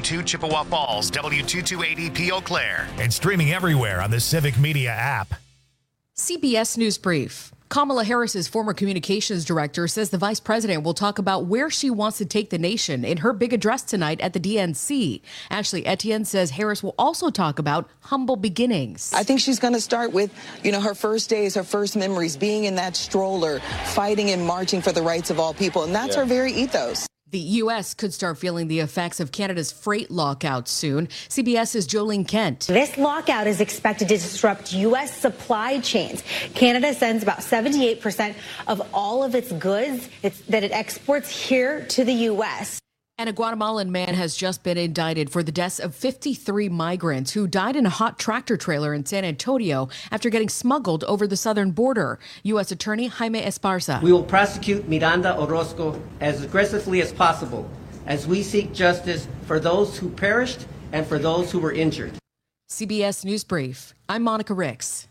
W2 Chippewa Falls, W228EP Eau Claire. And streaming everywhere on the Civic Media app. CBS News Brief. Kamala Harris's former communications director says the vice president will talk about where she wants to take the nation in her big address tonight at the DNC. Ashley Etienne says Harris will also talk about humble beginnings. I think she's going to start with, her first days, her first memories, being in that stroller, fighting and marching for the rights of all people. And that's her very ethos. The U.S. could start feeling the effects of Canada's freight lockout soon. CBS's Jolene Kent. This lockout is expected to disrupt U.S. supply chains. Canada sends about 78% of all of its goods that it exports here to the U.S. And a Guatemalan man has just been indicted for the deaths of 53 migrants who died in a hot tractor trailer in San Antonio after getting smuggled over the southern border. U.S. Attorney Jaime Esparza. We will prosecute Miranda Orozco as aggressively as possible as we seek justice for those who perished and for those who were injured. CBS News Brief. I'm Monica Ricks.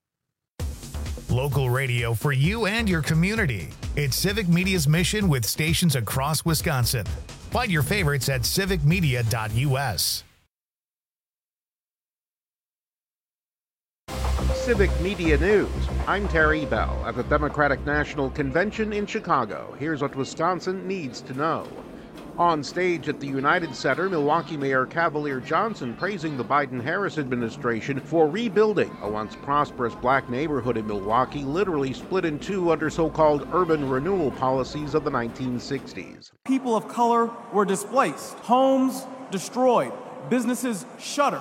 Local radio for you and your community. It's Civic Media's mission with stations across Wisconsin. Find your favorites at civicmedia.us. Civic Media News. I'm Terry Bell at the Democratic National Convention in Chicago. Here's what Wisconsin needs to know. On stage at the United Center, Milwaukee Mayor Cavalier Johnson praising the Biden-Harris administration for rebuilding a once prosperous black neighborhood in Milwaukee, literally split in two under so-called urban renewal policies of the 1960s. People of color were displaced, homes destroyed, businesses shuttered,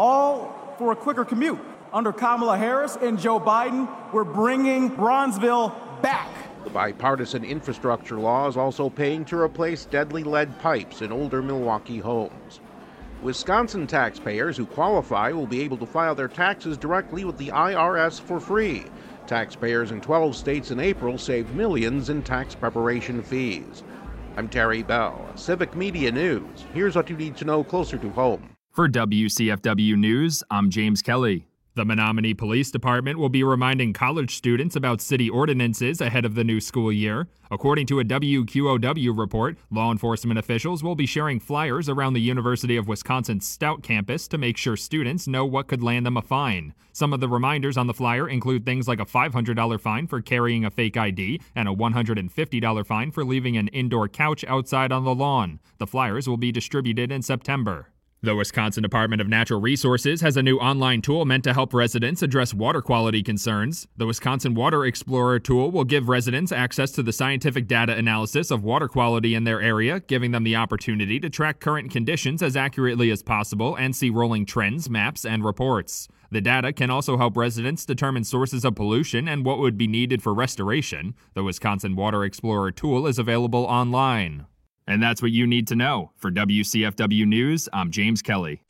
all for a quicker commute. Under Kamala Harris and Joe Biden, we're bringing Bronzeville back. The bipartisan infrastructure law is also paying to replace deadly lead pipes in older Milwaukee homes. Wisconsin taxpayers who qualify will be able to file their taxes directly with the IRS for free. Taxpayers in 12 states in April saved millions in tax preparation fees. I'm Terry Bell, Civic Media News. Here's what you need to know closer to home. For WCFW News, I'm James Kelly. The Menominee Police Department will be reminding college students about city ordinances ahead of the new school year. According to a WQOW report, law enforcement officials will be sharing flyers around the University of Wisconsin's Stout campus to make sure students know what could land them a fine. Some of the reminders on the flyer include things like a $500 fine for carrying a fake ID and a $150 fine for leaving an indoor couch outside on the lawn. The flyers will be distributed in September. The Wisconsin Department of Natural Resources has a new online tool meant to help residents address water quality concerns. The Wisconsin Water Explorer tool will give residents access to the scientific data analysis of water quality in their area, giving them the opportunity to track current conditions as accurately as possible and see rolling trends, maps, and reports. The data can also help residents determine sources of pollution and what would be needed for restoration. The Wisconsin Water Explorer tool is available online. And that's what you need to know. For WCFW News, I'm James Kelly.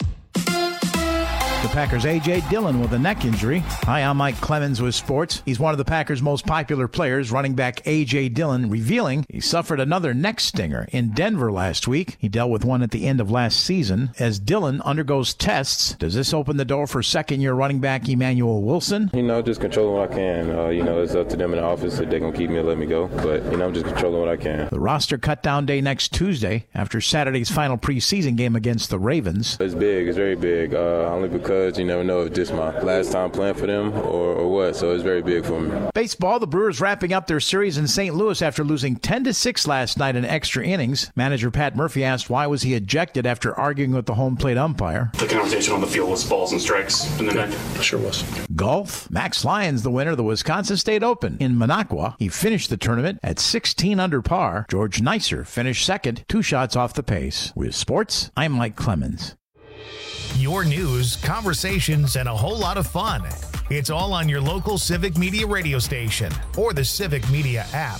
The Packers' A.J. Dillon with a neck injury. Hi, I'm Mike Clemens with sports. He's one of the Packers' most popular players, running back A.J. Dillon, revealing he suffered another neck stinger in Denver last week. He dealt with one at the end of last season. As Dillon undergoes tests, does this open the door for second-year running back Emmanuel Wilson? Just controlling what I can. It's up to them in the office if they're going to keep me or let me go. But, I'm just controlling what I can. The roster cut down day next Tuesday after Saturday's final preseason game against the Ravens. It's big. It's very big. Only because you never know if this is my last time playing for them or what, so it's very big for me. Baseball, the Brewers wrapping up their series in St. Louis after losing 10-6 last night in extra innings. Manager Pat Murphy asked why was he ejected after arguing with the home plate umpire. The conversation on the field was balls and strikes in the net. Sure was. Golf, Max Lyons, the winner of the Wisconsin State Open in Minocqua. He finished the tournament at 16 under par. George Neisser finished second, 2 shots off the pace. With sports, I'm Mike Clemens. Your news, conversations, and a whole lot of fun. It's all on your local Civic Media radio station or the Civic Media app.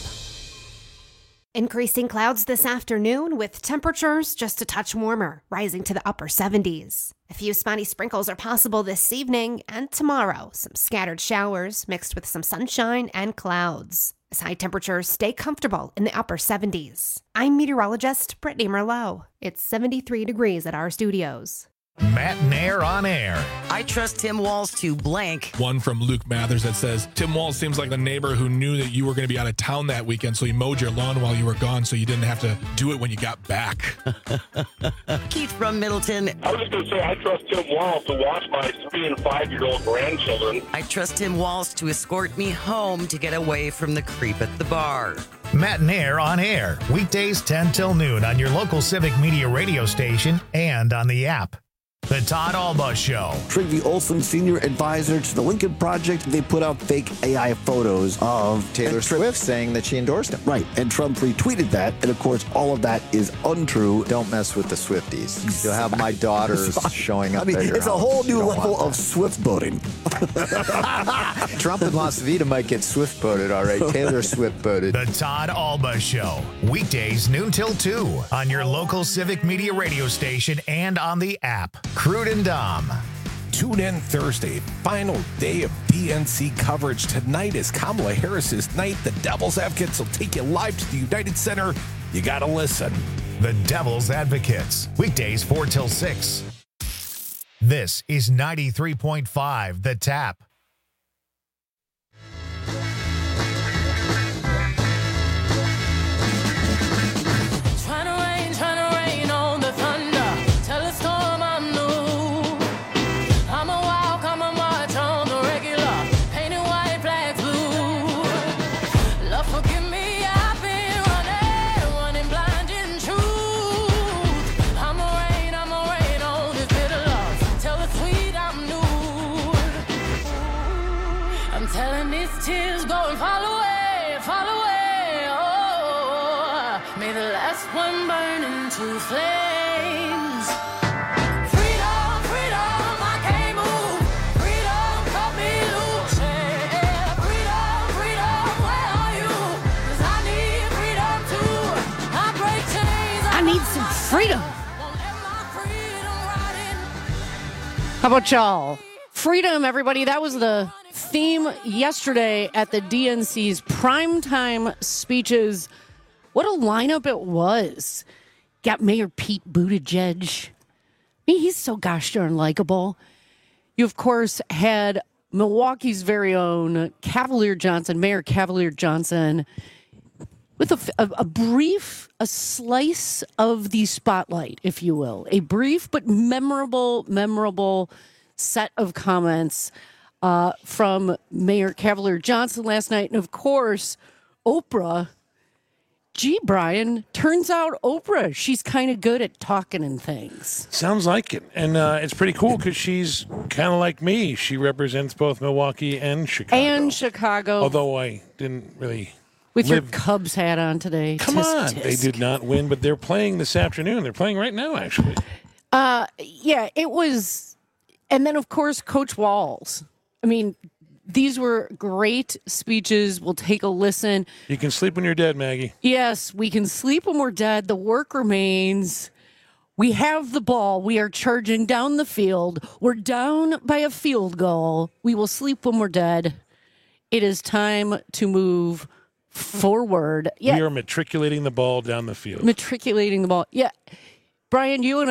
Increasing clouds this afternoon with temperatures just a touch warmer, rising to the upper 70s. A few spotty sprinkles are possible this evening and tomorrow. Some scattered showers mixed with some sunshine and clouds. As high temperatures stay comfortable in the upper 70s. I'm meteorologist Brittany Merlot. It's 73 degrees at our studios. Matt Nair on air. I trust Tim Walz to blank. One from Luke Mathers that says, Tim Walz seems like the neighbor who knew that you were going to be out of town that weekend, so he mowed your lawn while you were gone so you didn't have to do it when you got back. Keith from Middleton. I was just going to say, I trust Tim Walz to watch my 3 and 5-year-old grandchildren. I trust Tim Walz to escort me home to get away from the creep at the bar. Matt Nair on air. Weekdays 10 till noon on your local Civic Media radio station and on the app. The Todd Alba Show. Trygve Olsen, senior advisor to the Lincoln Project. They put out fake AI photos of Taylor Swift saying that she endorsed him. Right. And Trump retweeted that. And, of course, all of that is untrue. Don't mess with the Swifties. You'll have my daughters showing up. I mean, it's a whole new level of Swift voting. Trump and Las Vegas might get Swift voted, all right. Taylor Swift voted. The Todd Alba Show. Weekdays noon till 2 on your local Civic Media radio station and on the app. Crude and Dom. Tune in Thursday, final day of DNC coverage. Tonight is Kamala Harris's night. The Devil's Advocates will take you live to the United Center. You got to listen. The Devil's Advocates. Weekdays 4 till 6. This is 93.5 The Tap. Flames. Freedom, freedom, I can't move. Freedom, cut me loose. Yeah. Freedom, freedom, where are you? 'Cause I need freedom too. I break chains. I need some freedom. How about y'all? Freedom, everybody. That was the theme yesterday at the DNC's primetime speeches. What a lineup it was. Got Mayor Pete Buttigieg. I mean, he's so gosh darn likable. You, of course, had Milwaukee's very own Cavalier Johnson, Mayor Cavalier Johnson, with a slice of the spotlight, if you will. A brief but memorable set of comments from Mayor Cavalier Johnson last night. And, of course, Oprah. Gee, Brian, turns out Oprah, she's kind of good at talking and things. Sounds like it. And it's pretty cool because she's kind of like me. She represents both Milwaukee and Chicago. Although I didn't really With your Cubs hat on today. Come on. They did not win, but they're playing this afternoon. They're playing right now, actually. Yeah, it was. And then, of course, Coach Walz. I mean, these were great speeches. We'll take a listen. You can sleep when you're dead, Maggie. Yes, we can sleep when we're dead. The work remains. We have the ball. We are charging down the field. We're down by a field goal. We will sleep when we're dead. It is time to move forward. Yeah. We are matriculating the ball down the field. Matriculating the ball. Yeah. Brian, you and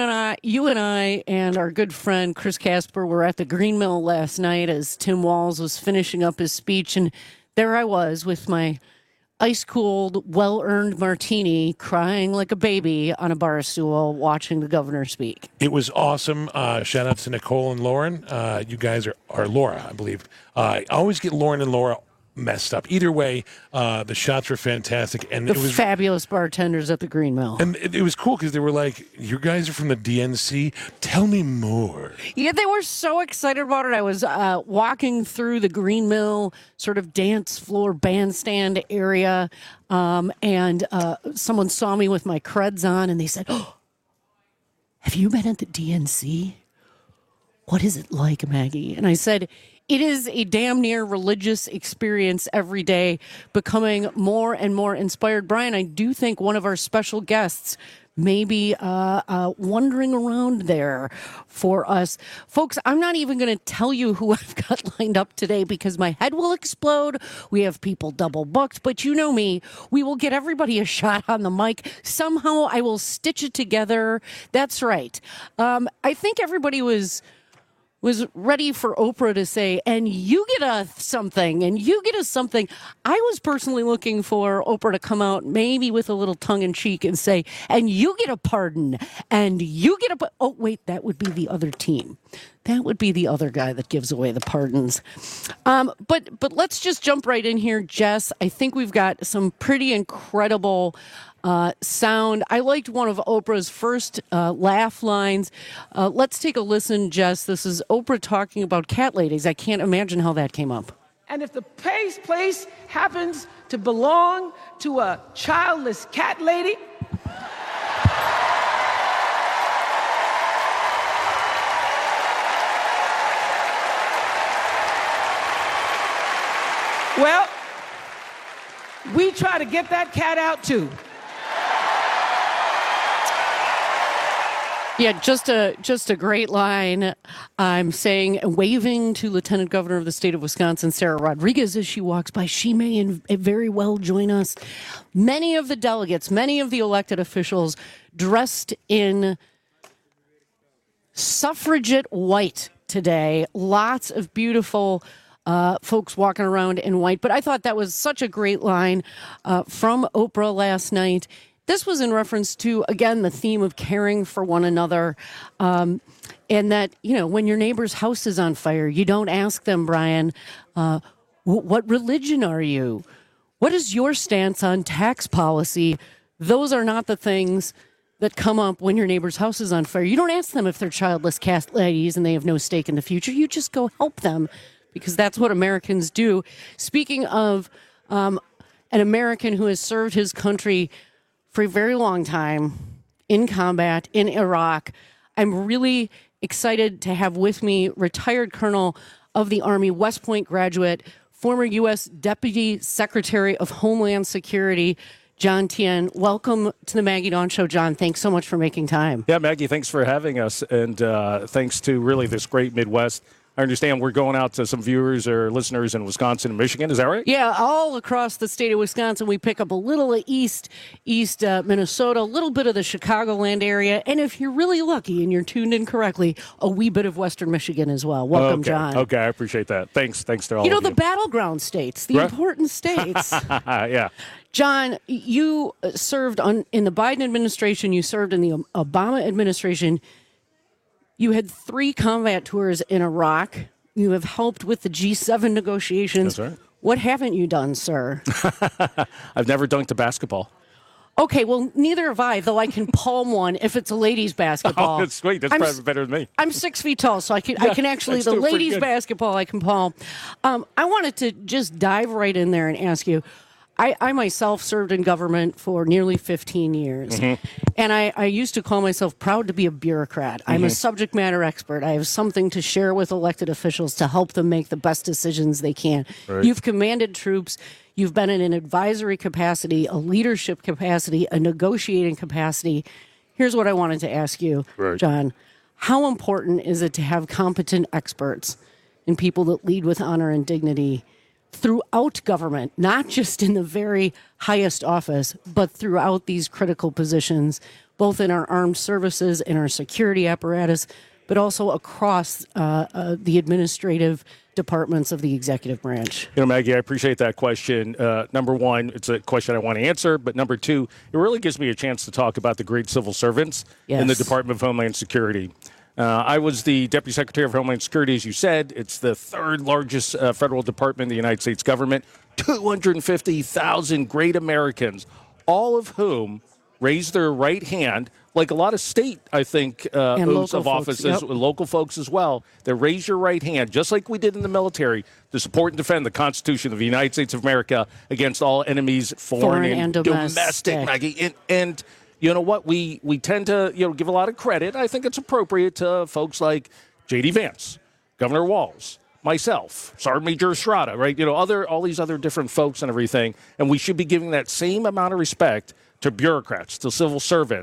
I and our good friend Chris Casper were at the Green Mill last night as Tim Walz was finishing up his speech, and there I was with my ice-cold, well-earned martini, crying like a baby on a bar stool, watching the governor speak. It was awesome. Shout out to Nicole and Lauren. You guys are Laura, I believe. I always get Lauren and Laura messed up. Either way, the shots were fantastic, and it was fabulous bartenders at the Green Mill. And it was cool because they were like, "You guys are from the DNC. Tell me more." Yeah, they were so excited about it. I was walking through the Green Mill sort of dance floor bandstand area, and someone saw me with my creds on, and they said, "Oh, have you been at the DNC? What is it like, Maggie?" And I said, it is a damn near religious experience every day, becoming more and more inspired. Brian, I do think one of our special guests maybe wandering around there for us. Folks, I'm not even going to tell you who I've got lined up today because my head will explode. We have people double booked, but you know me. We will get everybody a shot on the mic. Somehow I will stitch it together. That's right. I think everybody was ready for Oprah to say, and you get a something, and you get a something. I was personally looking for Oprah to come out maybe with a little tongue-in-cheek and say, and you get a pardon, and you get a... Oh, wait, that would be the other team. That would be the other guy that gives away the pardons. But let's just jump right in here, Jess. I think we've got some pretty incredible sound. I liked one of Oprah's first laugh lines. Let's take a listen, Jess. This is Oprah talking about cat ladies. I can't imagine how that came up. And if the place happens to belong to a childless cat lady, well, we try to get that cat out too. Yeah, just a great line. I'm saying, waving to Lieutenant Governor of the state of Wisconsin, Sarah Rodriguez, as she walks by. She may very well join us. Many of the delegates, many of the elected officials dressed in suffragette white today. Lots of beautiful folks walking around in white. But I thought that was such a great line from Oprah last night. This was in reference to, again, the theme of caring for one another. And that, you know, when your neighbor's house is on fire, you don't ask them, Brian, what religion are you? What is your stance on tax policy? Those are not the things that come up when your neighbor's house is on fire. You don't ask them if they're childless cat ladies and they have no stake in the future. You just go help them because that's what Americans do. Speaking of an American who has served his country for a very long time in combat in Iraq, I'm really excited to have with me retired Colonel of the Army, West Point graduate, former U.S. Deputy Secretary of Homeland Security, John Tien. Welcome to the Maggie Dawn Show, John. Thanks so much for making time. Yeah, Maggie, thanks for having us, and thanks to really this great Midwest. I understand we're going out to some viewers or listeners in Wisconsin and Michigan. Is that right? Yeah, all across the state of Wisconsin. We pick up a little of east Minnesota, a little bit of the Chicagoland area, and if you're really lucky and you're tuned in correctly, a wee bit of Western Michigan as well. Welcome, John. Okay, I appreciate that. Thanks to all of you. The battleground states, the important states. Yeah. John, you served in the Biden administration. You served in the Obama administration. You had 3 combat tours in Iraq. You have helped with the G7 negotiations. That's right. What haven't you done, sir? I've never dunked a basketball. Okay, well, neither have I, though I can palm one if it's a ladies' basketball. Oh, that's sweet. That's probably better than me. I'm 6 feet tall, so I can actually, the ladies' basketball I can palm. I wanted to just dive right in there and ask you, I myself served in government for nearly 15 years, and I used to call myself proud to be a bureaucrat. I'm a subject matter expert. I have something to share with elected officials to help them make the best decisions they can. Right. You've commanded troops. You've been in an advisory capacity, a leadership capacity, a negotiating capacity. Here's what I wanted to ask you, John. How important is it to have competent experts and people that lead with honor and dignity throughout government, not just in the very highest office, but throughout these critical positions, both in our armed services, in our security apparatus, but also across the administrative departments of the executive branch? You know, Maggie, I appreciate that question. Number one, it's a question I want to answer, but number two, it really gives me a chance to talk about the great civil servants in the Department of Homeland Security. I was the Deputy Secretary of Homeland Security, as you said. It's the 3rd largest federal department in the United States government. 250,000 great Americans, all of whom raised their right hand, like a lot of state, I think, oaths of offices, local folks as well, that raise your right hand, just like we did in the military, to support and defend the Constitution of the United States of America against all enemies, foreign and domestic. Maggie. And you know what? We tend to give a lot of credit. I think it's appropriate to folks like J.D. Vance, Governor Walz, myself, Sergeant Major Estrada, right? All these other different folks and everything. And we should be giving that same amount of respect to bureaucrats, to civil servants,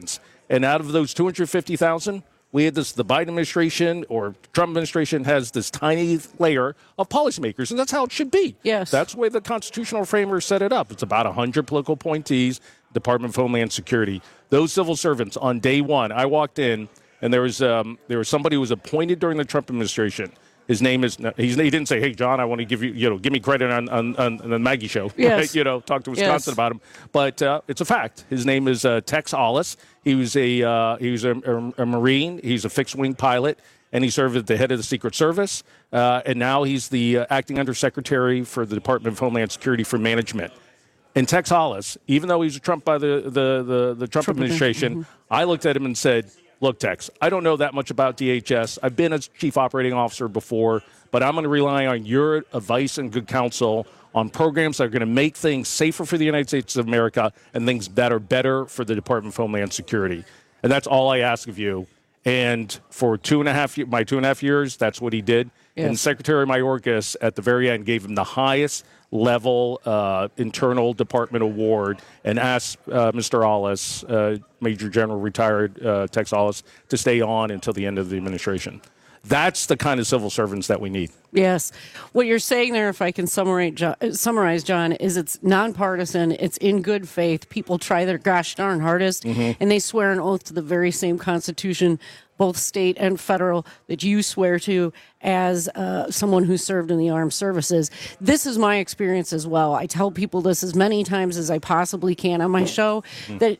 And out of those 250,000, we had this, the Biden administration or Trump administration has this tiny layer of policymakers, and that's how it should be. Yes. That's the way the constitutional framers set it up. It's about 100 political appointees, Department of Homeland Security. Those civil servants, on day one, I walked in, and there was somebody who was appointed during the Trump administration. His name is, he didn't say, hey, John, I want to give you, give me credit on the Maggie Show. Yes. Talk to Wisconsin about him. But it's a fact. His name is Tex Hollis. He was a Marine. He's a fixed-wing pilot, and he served at the head of the Secret Service. And now he's the acting undersecretary for the Department of Homeland Security for Management. And Tex Hollis, even though he was Trump by the Trump administration, I looked at him and said, look, Tex, I don't know that much about DHS. I've been a chief operating officer before, but I'm going to rely on your advice and good counsel on programs that are going to make things safer for the United States of America and things that are better for the Department of Homeland Security. And that's all I ask of you. And for my 2.5 years, that's what he did. Yes. And Secretary Mayorkas, at the very end, gave him the highest level internal department award and asked Mr. Hollis, Major General retired Tex Hollis, to stay on until the end of the administration. That's the kind of civil servants that we need. Yes. What you're saying there, if I can summarize, John, is it's nonpartisan. It's in good faith. People try their gosh darn hardest, and they swear an oath to the very same Constitution, both state and federal, that you swear to as someone who served in the armed services. This is my experience as well. I tell people this as many times as I possibly can on my show, that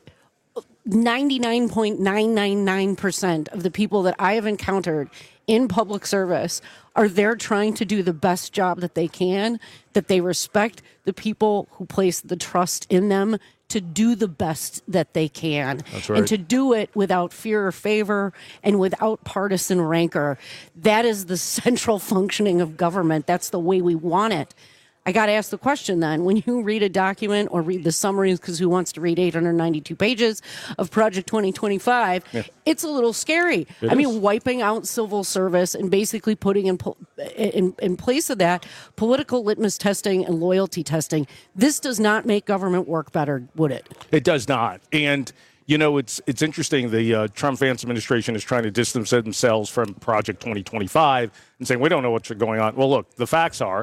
99.999% of the people that I have encountered in public service are there trying to do the best job that they can, that they respect the people who place the trust in them to do the best that they can. That's right. And to do it without fear or favor and without partisan rancor. That is the central functioning of government. That's the way we want it. I got to ask the question then, when you read a document or read the summaries, because who wants to read 892 pages of Project 2025, it's a little scary. It is. Wiping out civil service and basically putting in place of that political litmus testing and loyalty testing. This does not make government work better, would it? It does not. And it's interesting. The Trump-Vance administration is trying to distance themselves from Project 2025 and saying, we don't know what's going on. Well, look, the facts are,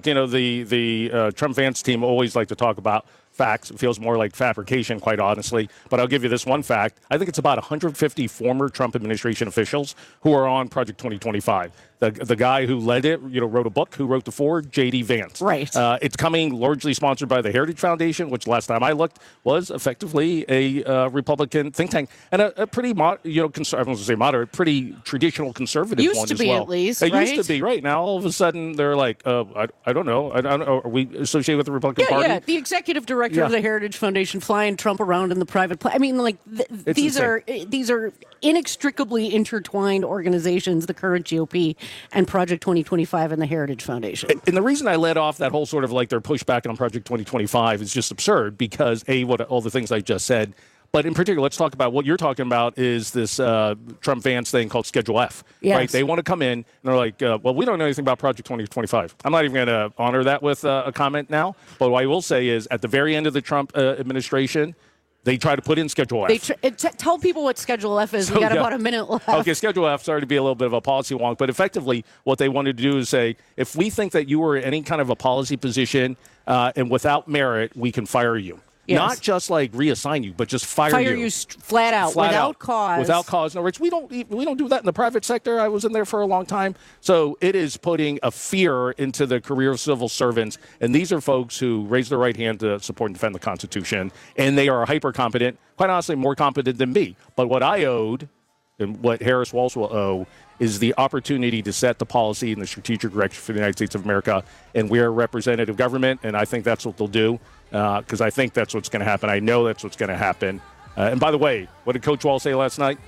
the Trump-Vance team always like to talk about facts. It feels more like fabrication, quite honestly. But I'll give you this one fact. I think it's about 150 former Trump administration officials who are on Project 2025. The guy who led it, wrote a book, who wrote the foreword, J.D. Vance. Right. It's coming largely sponsored by the Heritage Foundation, which last time I looked was effectively a Republican think tank and a pretty, I was going to say moderate, pretty traditional conservative one as well. Used to be, at least, It right? used to be, right. Now all of a sudden they're like, I don't know. Are we associated with the Republican Party? Yeah, the executive director of the Heritage Foundation flying Trump around in the private plane. These are inextricably intertwined organizations, the current GOP and Project 2025 and the Heritage Foundation. And the reason I led off that whole sort of like their pushback on Project 2025 is just absurd because, what all the things I just said, but in particular, let's talk about what you're talking about is this Trump-Vance thing called Schedule F. Yes. Right? They want to come in and they're like, well, we don't know anything about Project 2025. I'm not even going to honor that with a comment now. But what I will say is at the very end of the Trump administration, they try to put in Schedule F. Tell people what Schedule F is. We got about a minute left. Okay, Schedule F, sorry to be a little bit of a policy wonk, but effectively what they wanted to do is say, if we think that you were in any kind of a policy position and without merit, we can fire you. Yes. Not just like reassign you, but just fire you. Flat out, without cause. Without cause, no rights. We don't do that in the private sector. I was in there for a long time. So it is putting a fear into the career of civil servants. And these are folks who raise their right hand to support and defend the Constitution. And they are hyper competent, quite honestly, more competent than me. But what I owed and what Harris Walsh will owe is the opportunity to set the policy and the strategic direction for the United States of America. And we're a representative government, and I think that's what they'll do because I think that's what's going to happen. I know that's what's going to happen. And by the way, what did Coach Wall say last night?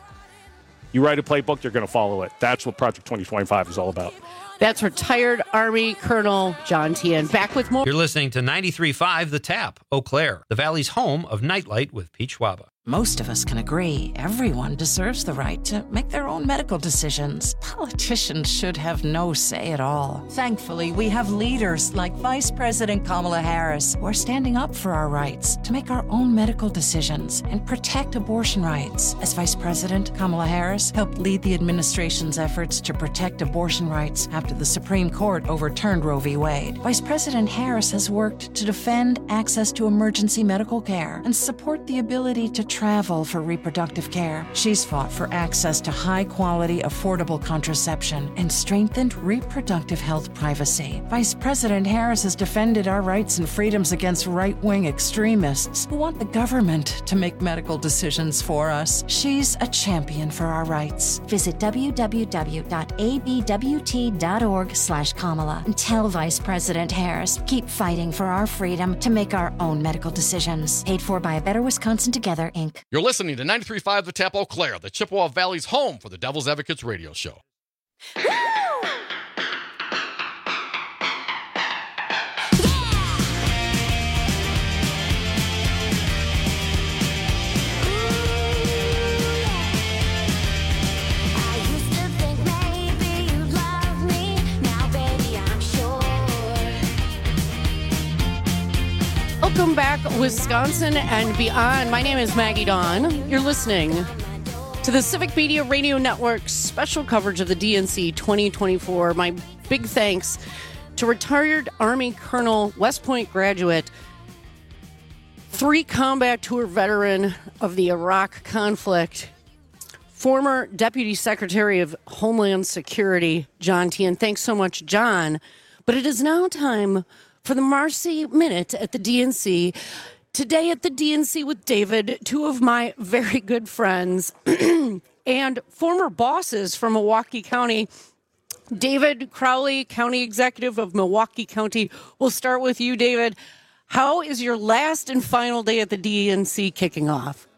You write a playbook, you're going to follow it. That's what Project 2025 is all about. That's retired Army Colonel John Tien. Back with more. You're listening to 93.5 The Tap, Eau Claire, the Valley's home of Nightlight with Pete Schwaba. Most of us can agree everyone deserves the right to make their own medical decisions. Politicians should have no say at all. Thankfully, we have leaders like Vice President Kamala Harris who are standing up for our rights to make our own medical decisions and protect abortion rights. As Vice President, Kamala Harris helped lead the administration's efforts to protect abortion rights after the Supreme Court overturned Roe v. Wade. Vice President Harris has worked to defend access to emergency medical care and support the ability to travel for reproductive care. She's fought for access to high-quality, affordable contraception and strengthened reproductive health privacy. Vice President Harris has defended our rights and freedoms against right-wing extremists who want the government to make medical decisions for us. She's a champion for our rights. Visit www.abwt.org/Kamala and tell Vice President Harris, keep fighting for our freedom to make our own medical decisions. Paid for by A Better Wisconsin Together, Inc. You're listening to 93.5 The Tap Eau Claire, the Chippewa Valley's home for the Devil's Advocates radio show. Welcome back, Wisconsin and beyond. My name is Maggie Dawn. You're listening to the Civic Media Radio Network's special coverage of the DNC 2024. My big thanks to retired Army Colonel, West Point graduate, 3 combat tour veteran of the Iraq conflict, former Deputy Secretary of Homeland Security, John Teehan. Thanks so much, John. But it is now time for the Marcy Minute at the DNC. Today at the DNC with David, 2 of my very good friends and former bosses from Milwaukee County. David Crowley, County Executive of Milwaukee County. We'll start with you, David. How is your last and final day at the DNC kicking off?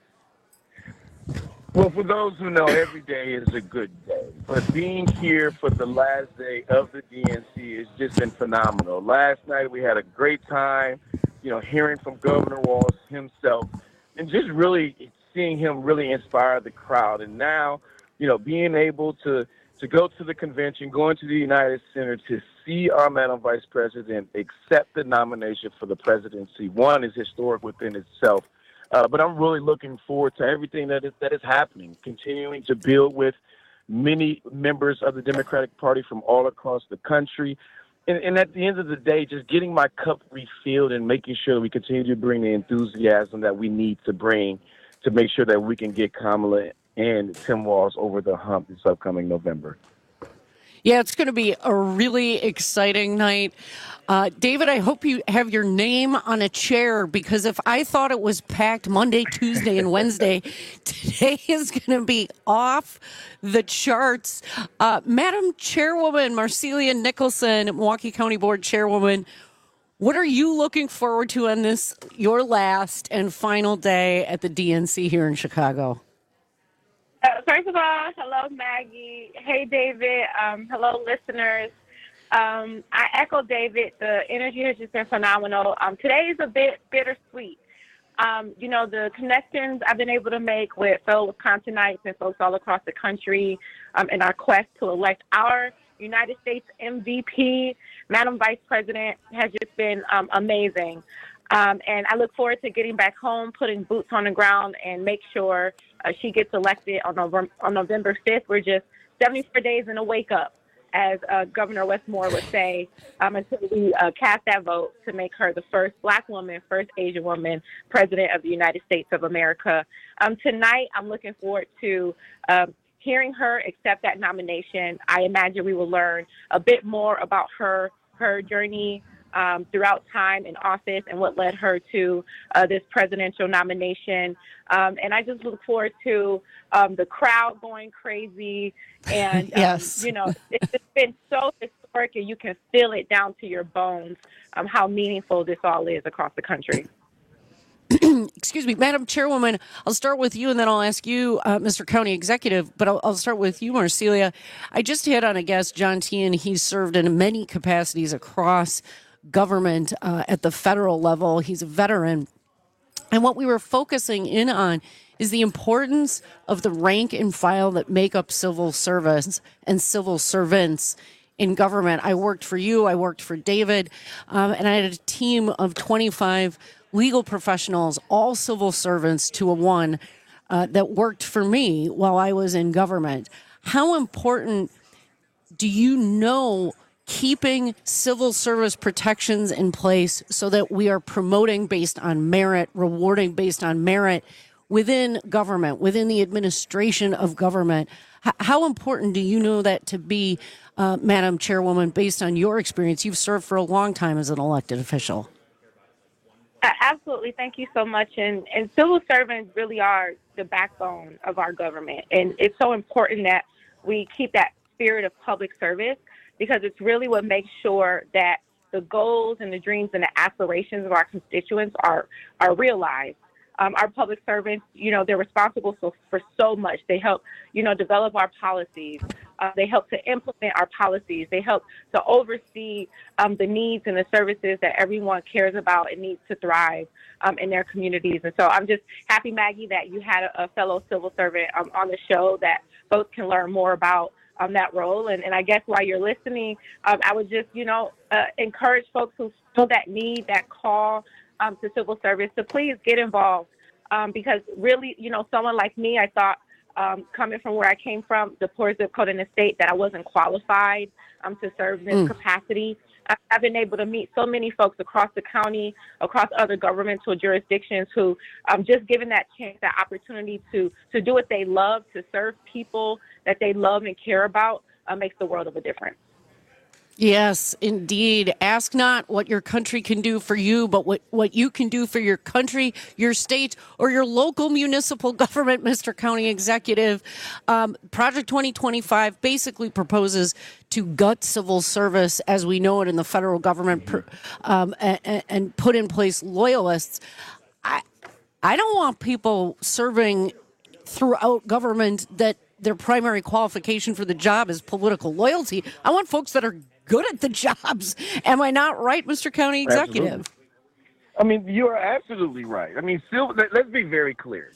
Well, for those who know, every day is a good day. But being here for the last day of the DNC has just been phenomenal. Last night we had a great time, hearing from Governor Walz himself and just really seeing him really inspire the crowd. And now, being able to go to the convention, going to the United Center to see our Madam Vice President accept the nomination for the presidency, one, is historic within itself. But I'm really looking forward to everything that is happening, continuing to build with many members of the Democratic Party from all across the country. And at the end of the day, just getting my cup refilled and making sure we continue to bring the enthusiasm that we need to bring to make sure that we can get Kamala and Tim Walz over the hump this upcoming November. Yeah, it's going to be a really exciting night. David, I hope you have your name on a chair, because if I thought it was packed Monday, Tuesday, and Wednesday, today is going to be off the charts. Madam Chairwoman Marcelia Nicholson, Milwaukee County Board Chairwoman, what are you looking forward to on this, your last and final day at the DNC here in Chicago? First of all, hello, Maggie. Hey, David. Hello, listeners. I echo David. The energy has just been phenomenal. Today is a bit bittersweet. The connections I've been able to make with fellow Wisconsinites and folks all across the country in our quest to elect our United States MVP, Madam Vice President, has just been amazing. And I look forward to getting back home, putting boots on the ground, and make sure she gets elected on November 5th. We're just 74 days in a wake-up, as Governor Westmore would say, until we cast that vote to make her the first Black woman, first Asian woman president of the United States of America. Tonight, I'm looking forward to hearing her accept that nomination. I imagine we will learn a bit more about her journey throughout time in office and what led her to this presidential nomination. And I just look forward to the crowd going crazy. And, yes. It's just been so historic, and you can feel it down to your bones, how meaningful this all is across the country. Excuse me, Madam Chairwoman, I'll start with you and then I'll ask you, Mr. County Executive, but I'll start with you, Marcelia. I just had on a guest, John Teehan. He's served in many capacities across government at the federal level. He's a veteran. And what we were focusing in on is the importance of the rank and file that make up civil service and civil servants in government. I worked for you, I worked for David, and I had a team of 25 legal professionals, all civil servants to a one, that worked for me while I was in government. How important do you know keeping civil service protections in place so that we are promoting based on merit, rewarding based on merit within government, within the administration of government? How important do you know that to be, Madam Chairwoman, based on your experience? You've served for a long time as an elected official. Absolutely. Thank you so much. And civil servants really are the backbone of our government. And it's so important that we keep that spirit of public service, because it's really what makes sure that the goals and the dreams and the aspirations of our constituents are realized. Our public servants, they're responsible for so much. They help, develop our policies. They help to implement our policies. They help to oversee the needs and the services that everyone cares about and needs to thrive in their communities. And so I'm just happy, Maggie, that you had a fellow civil servant on the show that folks can learn more about that role. And I guess while you're listening, I would just, encourage folks who feel that need, that call to civil service to please get involved. Because really, someone like me, I thought, coming from where I came from, the poor zip code in the state, that I wasn't qualified to serve in this capacity. I've been able to meet so many folks across the county, across other governmental jurisdictions who, just given that chance, that opportunity to do what they love, to serve people that they love and care about, makes the world of a difference. Yes, indeed. Ask not what your country can do for you, but what you can do for your country, your state, or your local municipal government, Mr. County Executive. Project 2025 basically proposes to gut civil service as we know it in the federal government and put in place loyalists. I don't want people serving throughout government that their primary qualification for the job is political loyalty. I want folks that are good at the jobs. Am I not right, Mr. County Executive? Absolutely. I mean, you are absolutely right. I mean, let's be very clear.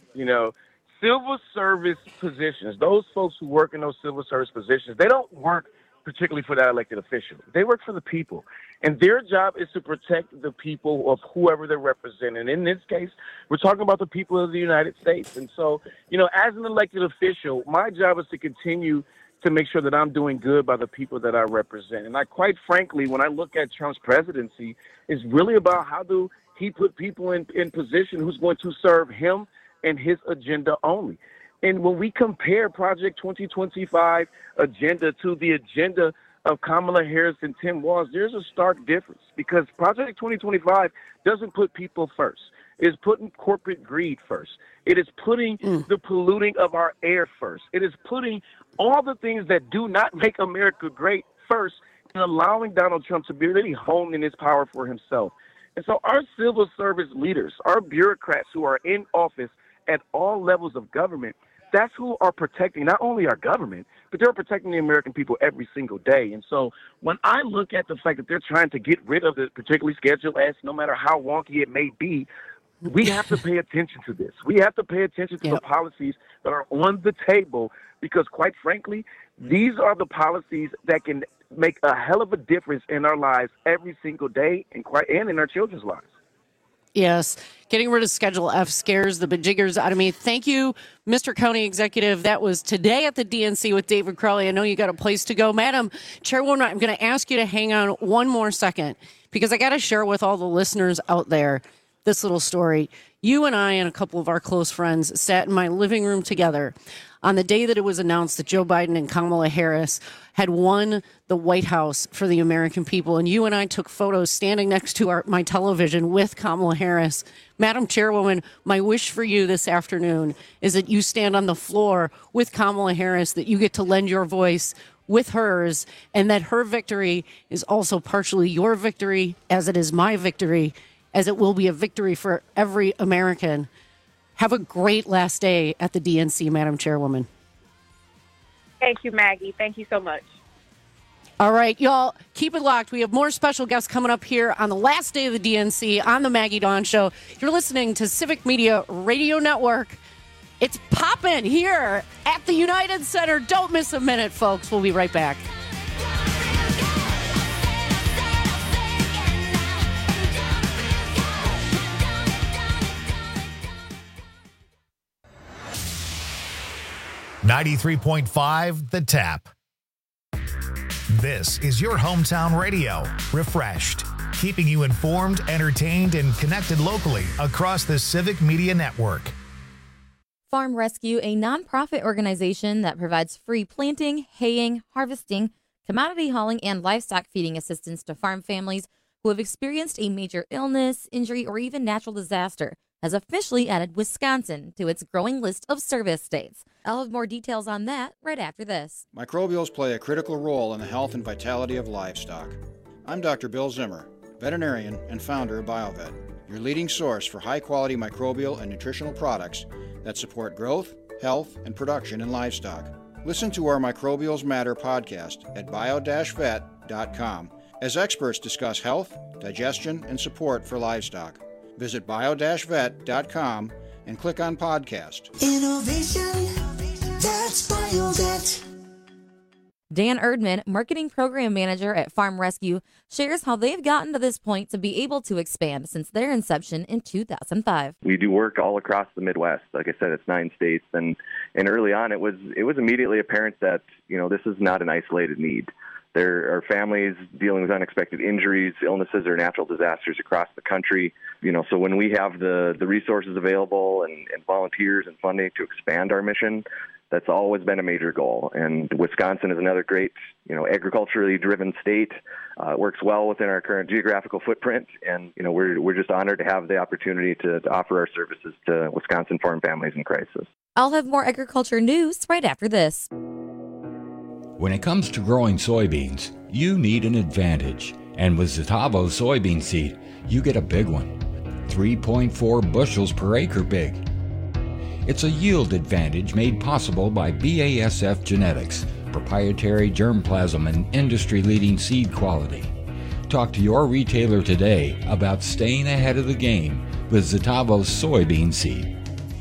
Civil service positions, those folks who work in those civil service positions, they don't work particularly for that elected official. They work for the people. And their job is to protect the people of whoever they're representing. In this case, we're talking about the people of the United States. And so, as an elected official, my job is to continue to make sure that I'm doing good by the people that I represent. And quite frankly, when I look at Trump's presidency, it's really about how do he put people in position who's going to serve him and his agenda only. And when we compare Project 2025 agenda to the agenda of Kamala Harris and Tim Walz, there's a stark difference, because Project 2025 doesn't put people first. It is putting corporate greed first. It is putting the polluting of our air first. It is putting all the things that do not make America great first, and allowing Donald Trump to be really hone in his power for himself. And so our civil service leaders, our bureaucrats who are in office at all levels of government, that's who are protecting not only our government, but they're protecting the American people every single day. And so when I look at the fact that they're trying to get rid of the particularly Schedule S, no matter how wonky it may be, we have to pay attention to this. We have to pay attention to the policies that are on the table, because quite frankly, these are the policies that can make a hell of a difference in our lives every single day and in our children's lives. Yes. Getting rid of Schedule F scares the bejiggers out of me. Thank you, Mr. County Executive. That was today at the DNC with David Crowley. I know you got a place to go. Madam Chairwoman, I'm going to ask you to hang on one more second, because I got to share with all the listeners out there this little story. You and I and a couple of our close friends sat in my living room together on the day that it was announced that Joe Biden and Kamala Harris had won the White House for the American people. And you and I took photos standing next to my television with Kamala Harris. Madam Chairwoman, my wish for you this afternoon is that you stand on the floor with Kamala Harris, that you get to lend your voice with hers, and that her victory is also partially your victory, as it is my victory, as it will be a victory for every American. Have a great last day at the DNC, Madam Chairwoman. Thank you, Maggie. Thank you so much. All right, y'all, keep it locked. We have more special guests coming up here on the last day of the DNC on the Maggie Dawn Show. You're listening to Civic Media Radio Network. It's poppin' here at the United Center. Don't miss a minute, folks. We'll be right back. .5 The Tap. This is your hometown radio, refreshed, keeping you informed, entertained, and connected locally across the Civic Media Network. Farm Rescue, a nonprofit organization that provides free planting, haying, harvesting, commodity hauling, and livestock feeding assistance to farm families who have experienced a major illness, injury, or even natural disaster, has officially added Wisconsin to its growing list of service states. I'll have more details on that right after this. Microbials play a critical role in the health and vitality of livestock. I'm Dr. Bill Zimmer, veterinarian and founder of BioVet, your leading source for high-quality microbial and nutritional products that support growth, health, and production in livestock. Listen to our Microbials Matter podcast at bio-vet.com as experts discuss health, digestion, and support for livestock. Visit bio-vet.com and click on podcast. Innovation, that's BioVet. Dan Erdman, Marketing Program Manager at Farm Rescue, shares how they've gotten to this point to be able to expand since their inception in 2005. We do work all across the Midwest. Like I said, it's 9 states, and early on, it was immediately apparent that this is not an isolated need. There are families dealing with unexpected injuries, illnesses, or natural disasters across the country. So when we have the resources available and volunteers and funding to expand our mission, that's always been a major goal. And Wisconsin is another great, agriculturally driven state. It works well within our current geographical footprint, and we're just honored to have the opportunity to offer our services to Wisconsin farm families in crisis. I'll have more agriculture news right after this. When it comes to growing soybeans, you need an advantage. And with Zetavo soybean seed, you get a big one. 3.4 bushels per acre big. It's a yield advantage made possible by BASF Genetics, proprietary germplasm and industry-leading seed quality. Talk to your retailer today about staying ahead of the game with Zetavo soybean seed.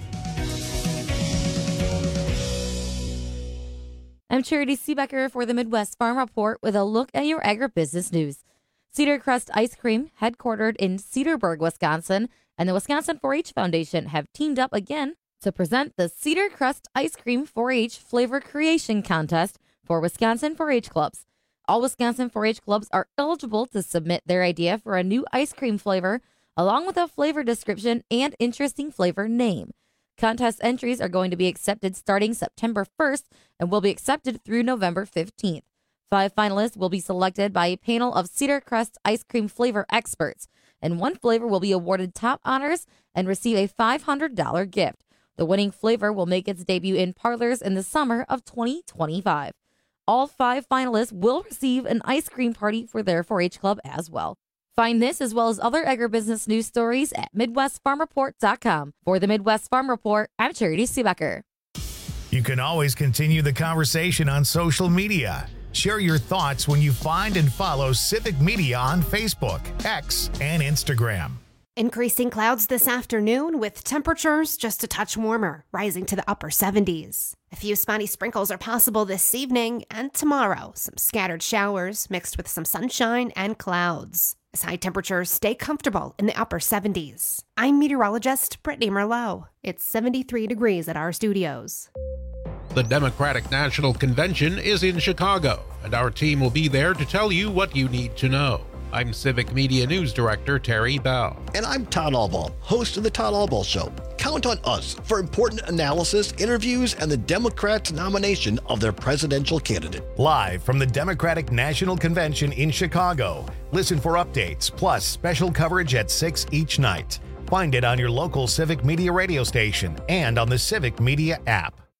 I'm Charity Seebecker for the Midwest Farm Report with a look at your agribusiness news. Cedar Crust Ice Cream, headquartered in Cedarburg, Wisconsin, and the Wisconsin 4-H Foundation have teamed up again to present the Cedar Crust Ice Cream 4-H Flavor Creation Contest for Wisconsin 4-H clubs. All Wisconsin 4-H clubs are eligible to submit their idea for a new ice cream flavor, along with a flavor description and interesting flavor name. Contest entries are going to be accepted starting September 1st and will be accepted through November 15th. 5 finalists will be selected by a panel of Cedar Crust ice cream flavor experts, and one flavor will be awarded top honors and receive a $500 gift. The winning flavor will make its debut in parlors in the summer of 2025. All 5 finalists will receive an ice cream party for their 4-H club as well. Find this as well as other agribusiness news stories at MidwestFarmReport.com. For the Midwest Farm Report, I'm Charity Seebecker. You can always continue the conversation on social media. Share your thoughts when you find and follow Civic Media on Facebook, X, and Instagram. Increasing clouds this afternoon with temperatures just a touch warmer, rising to the upper 70s. A few spotty sprinkles are possible this evening and tomorrow. Some scattered showers mixed with some sunshine and clouds. As high temperatures stay comfortable in the upper 70s. I'm meteorologist Brittany Merlot. It's 73 degrees at our studios. The Democratic National Convention is in Chicago, and our team will be there to tell you what you need to know. I'm Civic Media News Director Terry Bell. And I'm Todd Albaugh, host of The Todd Albaugh Show. Count on us for important analysis, interviews, and the Democrats' nomination of their presidential candidate. Live from the Democratic National Convention in Chicago. Listen for updates, plus special coverage at 6 each night. Find it on your local Civic Media radio station and on the Civic Media app.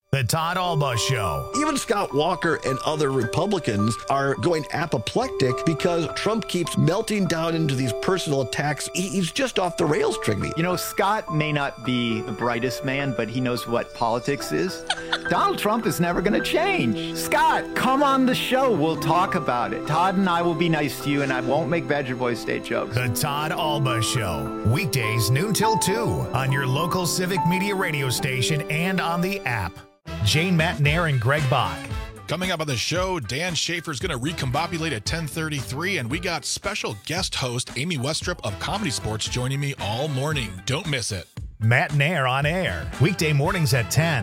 The Todd Alba Show. Even Scott Walker and other Republicans are going apoplectic because Trump keeps melting down into these personal attacks. He's just off the rails, Trigby. You know, Scott may not be the brightest man, but he knows what politics is. Donald Trump is never going to change. Scott, come on the show. We'll talk about it. Todd and I will be nice to you, and I won't make Badger Boys State jokes. The Todd Alba Show. Weekdays noon till 2 on your local Civic Media radio station and on the app. Jane Matnair and Greg Bach. Coming up on the show, Dan Schaefer's going to recombobulate at 10:33, and we got special guest host Amy Westrup of Comedy Sports joining me all morning. Don't miss it. Matnair on air. Weekday mornings at 10.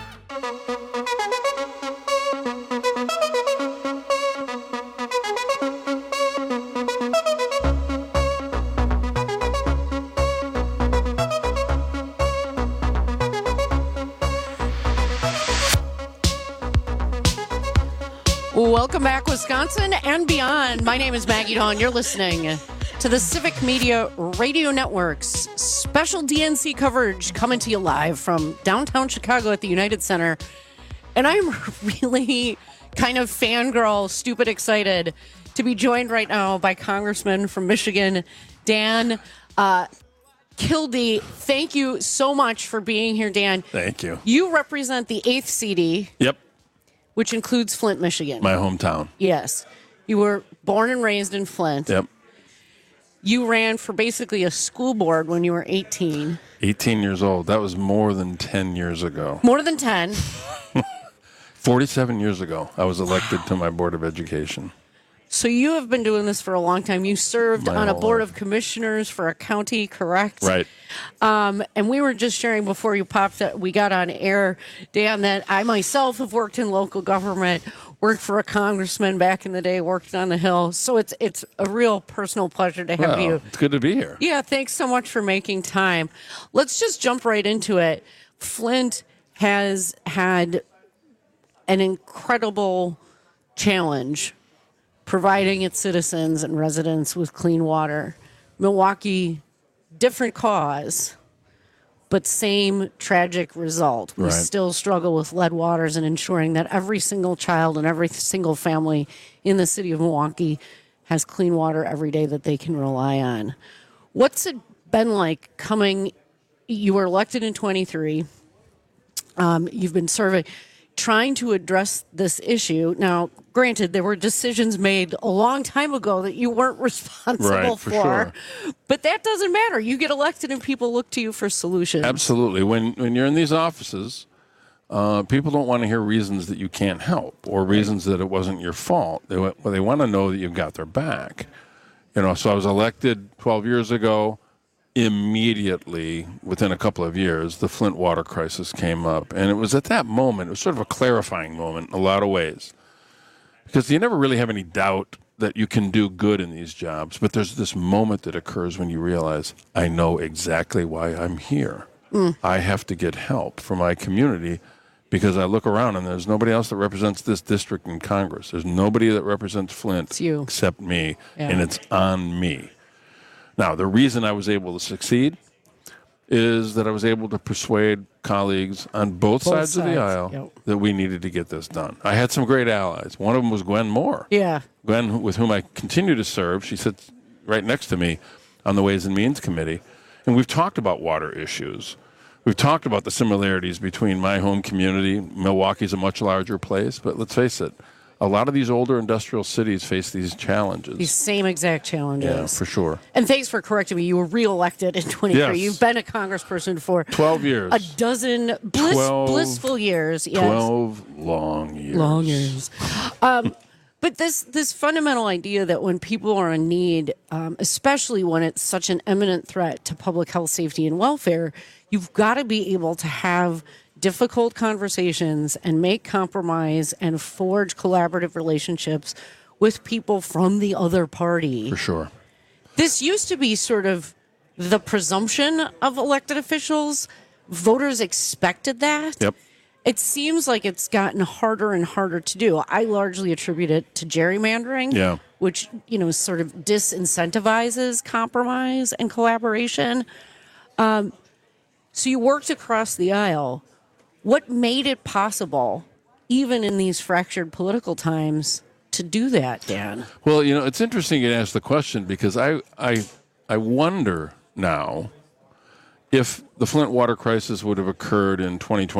Welcome back, Wisconsin and beyond. My name is Maggie Dawn. You're listening to the Civic Media Radio Network's special DNC coverage coming to you live from downtown Chicago at the United Center. And I'm really kind of fangirl, stupid excited to be joined right now by Congressman from Michigan, Dan Kildee. Thank you so much for being here, Dan. Thank you. You represent the 8th CD. Yep. Which includes Flint, Michigan. My hometown. Yes. You were born and raised in Flint. Yep. You ran for basically a school board when you were 18. 18 years old. That was more than 10 years ago. More than 10. 47 years ago, I was elected to my Board of Education. So you have been doing this for a long time. You served My on a whole board life. of commissioners for a county, correct? Right. And we were just sharing before you popped, we got on air, Dan, that I myself have worked in local government, worked for a congressman back in the day, worked on the Hill. So it's a real personal pleasure to have Well, you. it's good to be here. Yeah, thanks so much for making time. Let's just jump right into it. Flint has had an incredible challenge providing its citizens and residents with clean water. Milwaukee, different cause, but same tragic result. We Right. still struggle with lead waters and ensuring that every single child and every single family in the city of Milwaukee has clean water every day that they can rely on. What's it been like coming? You were elected in 23. You've been serving, trying to address this issue. Now, granted, there were decisions made a long time ago that you weren't responsible Right, for sure. but that doesn't matter. You get elected and people look to you for solutions. Absolutely. When you're in these offices, people don't want to hear reasons that you can't help or reasons that it wasn't your fault. They want to know that you've got their back. So I was elected 12 years ago. Immediately, within a couple of years, the Flint water crisis came up. And it was at that moment, it was sort of a clarifying moment in a lot of ways. Because you never really have any doubt that you can do good in these jobs. But there's this moment that occurs when you realize, I know exactly why I'm here. I have to get help for my community because I look around and there's nobody else that represents this district in Congress. There's nobody that represents Flint except me. Yeah. And it's on me. Now, the reason I was able to succeed is that I was able to persuade colleagues on both sides of the aisle that we needed to get this done. I had some great allies. One of them was Gwen Moore. Yeah. Gwen, with whom I continue to serve. She sits right next to me on the Ways and Means Committee. And we've talked about water issues. We've talked about the similarities between my home community. Milwaukee's a much larger place, but let's face it, a lot of these older industrial cities face these challenges. These same exact challenges. Yeah, for sure. And thanks for correcting me. You were reelected in 23. Yes. You've been a congressperson for 12 years. A dozen blissful years. Yes. 12 long years. Long years. But this fundamental idea that when people are in need, especially when it's such an imminent threat to public health, safety, and welfare, you've got to be able to have difficult conversations and make compromise and forge collaborative relationships with people from the other party. For sure. This used to be sort of the presumption of elected officials. Voters expected that. Yep. It seems like it's gotten harder and harder to do. I largely attribute it to gerrymandering, which, sort of disincentivizes compromise and collaboration. So you worked across the aisle. What made it possible, even in these fractured political times, to do that, Dan? Well, it's interesting you ask the question because I wonder now if the Flint water crisis would have occurred in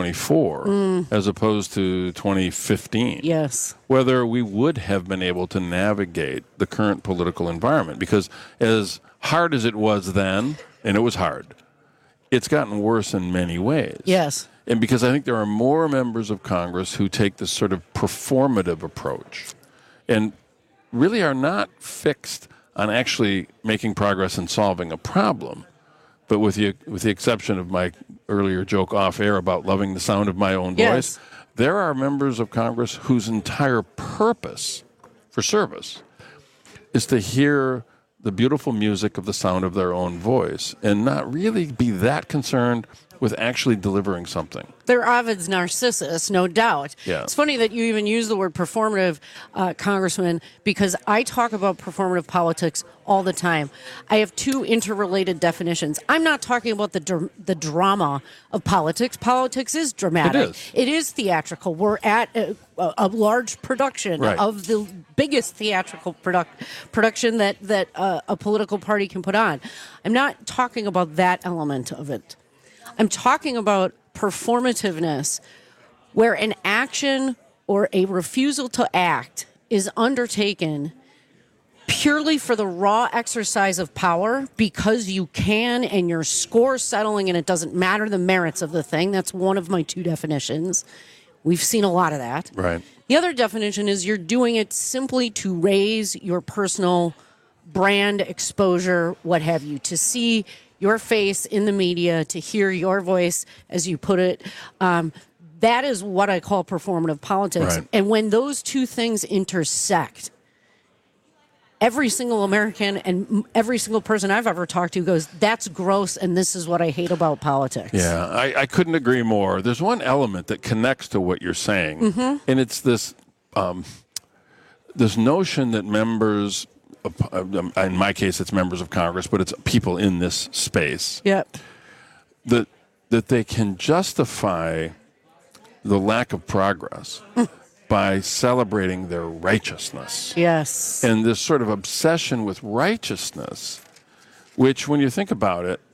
2024 as opposed to 2015. Yes. Whether we would have been able to navigate the current political environment. Because as hard as it was then, and it was hard, it's gotten worse in many ways. Yes. And because I think there are more members of Congress who take this sort of performative approach and really are not fixed on actually making progress and solving a problem. But with the exception of my earlier joke off air about loving the sound of my own voice, there are members of Congress whose entire purpose for service is to hear the beautiful music of the sound of their own voice and not really be that concerned with actually delivering something. They're Ovid's Narcissus, no doubt. Yeah. It's funny that you even use the word performative, Congressman, because I talk about performative politics all the time. I have two interrelated definitions. I'm not talking about the drama of politics. Politics is dramatic. It is theatrical. We're at a large production of the biggest theatrical production that a political party can put on. I'm not talking about that element of it. I'm talking about performativeness, where an action or a refusal to act is undertaken purely for the raw exercise of power because you can and your score settling and it doesn't matter the merits of the thing. That's one of my two definitions. We've seen a lot of that. Right. The other definition is you're doing it simply to raise your personal brand exposure, what have you, to see your face in the media, to hear your voice, as you put it. That is what I call performative politics. Right. And when those two things intersect, every single American and every single person I've ever talked to goes, that's gross, and this is what I hate about politics. Yeah, I couldn't agree more. There's one element that connects to what you're saying, and it's this this notion that members, in my case, it's members of Congress, but it's people in this space. Yep. That they can justify the lack of progress by celebrating their righteousness. Yes. And this sort of obsession with righteousness, which, when you think about it,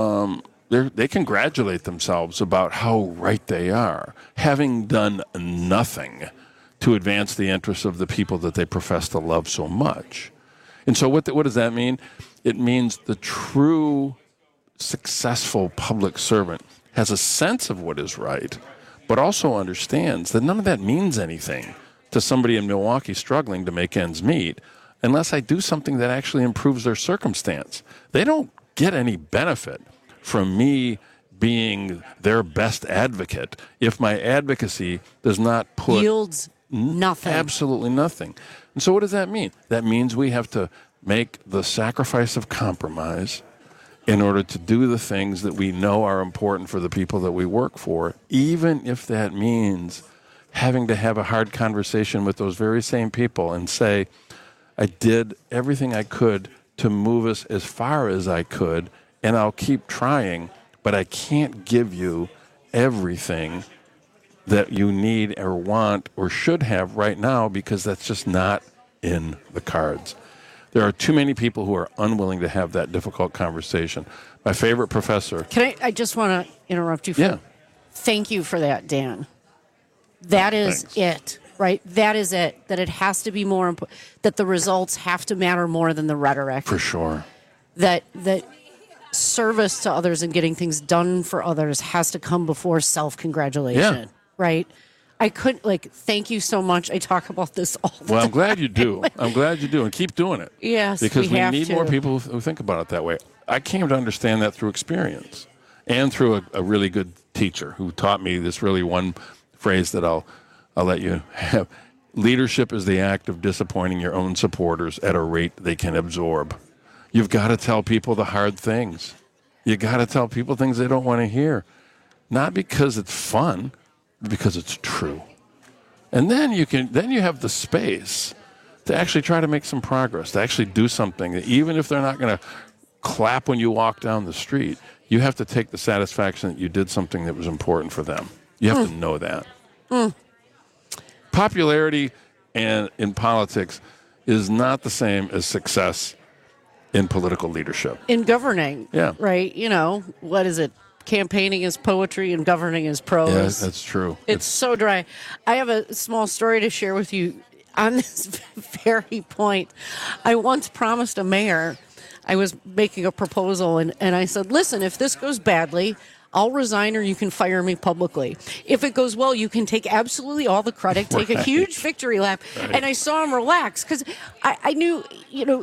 they congratulate themselves about how right they are, having done nothing to advance the interests of the people that they profess to love so much. And so what does that mean? It means the true successful public servant has a sense of what is right, but also understands that none of that means anything to somebody in Milwaukee struggling to make ends meet unless I do something that actually improves their circumstance. They don't get any benefit from me being their best advocate if my advocacy does not put... Yields nothing. Absolutely nothing. And so what does that mean? That means we have to make the sacrifice of compromise in order to do the things that we know are important for the people that we work for, even if that means having to have a hard conversation with those very same people and say, I did everything I could to move us as far as I could, and I'll keep trying, but I can't give you everything that you need or want or should have right now because that's just not in the cards. There are too many people who are unwilling to have that difficult conversation. My favorite professor... I just want to interrupt you. Thank you for that, Dan. That is it, right? That is it. That it has to be more important, that the results have to matter more than the rhetoric. For sure. That service to others and getting things done for others has to come before self-congratulation, right? I couldn't, thank you so much. I talk about this all the time. Well, I'm glad you do. I'm glad you do. And keep doing it. Yes, because we have need to. more people who think about it that way. I came to understand that through experience and through a really good teacher who taught me this really one phrase that I'll let you have. Leadership is the act of disappointing your own supporters at a rate they can absorb. You've got to tell people the hard things. You got to tell people things they don't want to hear. Not because it's fun, because it's true. And then you have the space to actually try to make some progress, to actually do something that even if they're not going to clap when you walk down the street, you have to take the satisfaction that you did something that was important for them. You have to know that. Popularity and in politics is not the same as success in political leadership. In governing. Yeah. Right? You know, what is it? Campaigning is poetry and governing is prose. Yeah, that's true. It's so dry. I have a small story to share with you on this very point. I once promised a mayor, I was making a proposal, and I said, listen, if this goes badly, I'll resign or you can fire me publicly. If it goes well, you can take absolutely all the credit, take a huge victory lap. Right. And I saw him relax because I knew, you know,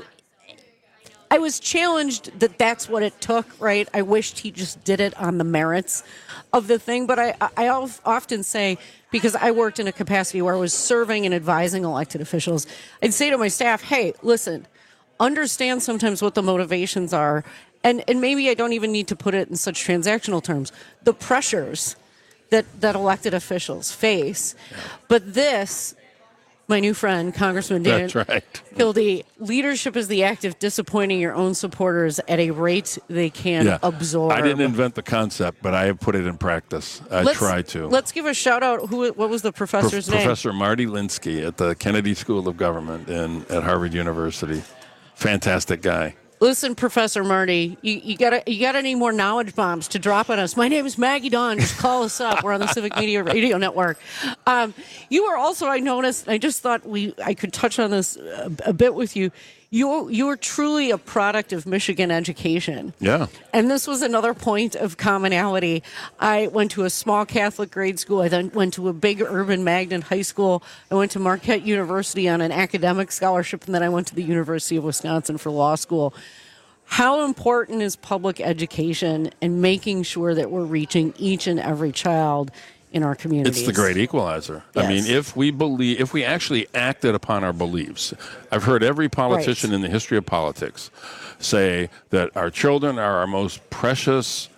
I was challenged that that's what it took, right? I wished he just did it on the merits of the thing. But I often say, because I worked in a capacity where I was serving and advising elected officials, I'd say to my staff, hey, listen, understand sometimes what the motivations are. And maybe I don't even need to put it in such transactional terms. The pressures that elected officials face. But this, my new friend, Congressman Dan Kildee, leadership is the act of disappointing your own supporters at a rate they can absorb. I didn't invent the concept, but I have put it in practice. I try to. Let's give a shout out. What was the professor's name? Professor Marty Linsky at the Kennedy School of Government at Harvard University. Fantastic guy. Listen, Professor Marty, you got any more knowledge bombs to drop on us? My name is Maggie Dawn. Just call us up. We're on the Civic Media Radio Network. You are also, I noticed, I just thought I could touch on this a bit with you. You're truly a product of Michigan education. Yeah. And this was another point of commonality. I went to a small Catholic grade school. I then went to a big urban magnet high school. I went to Marquette University on an academic scholarship, and then I went to the University of Wisconsin for law school. How important is public education and making sure that we're reaching each and every child in our communities? It's the great equalizer. Yes. I mean, if we actually acted upon our beliefs, I've heard every politician in the history of politics say that our children are our most precious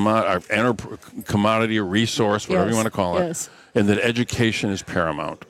commodity or resource, whatever you want to call it, and that education is paramount.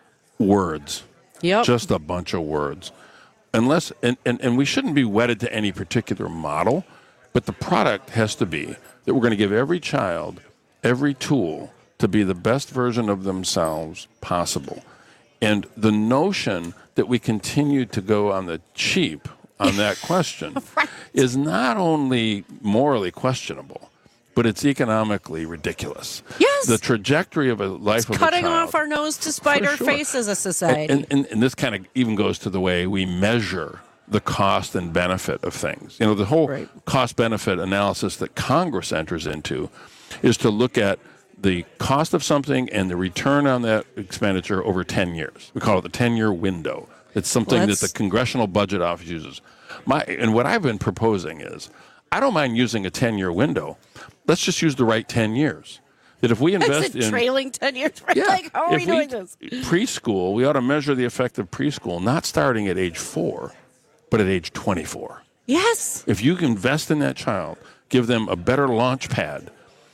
Words. Yep. Just a bunch of words. Unless, and we shouldn't be wedded to any particular model, but the product has to be that we're going to give every child every tool to be the best version of themselves possible. And the notion that we continue to go on the cheap on that question is not only morally questionable, but it's economically ridiculous. Yes. The trajectory of a life of a child. Cutting off our nose to spite our face as a society. And this kind of even goes to the way we measure the cost and benefit of things. You know, the whole cost-benefit analysis that Congress enters into is to look at the cost of something and the return on that expenditure over 10 years. We call it the 10-year window. It's something that the Congressional Budget Office uses. And what I've been proposing is, I don't mind using a 10-year window. Let's just use the right 10 years. That if we invest in trailing 10 years, right? Like, how are we doing this? Preschool, we ought to measure the effect of preschool, not starting at age 4, but at age 24. Yes. If you invest in that child, give them a better launch pad,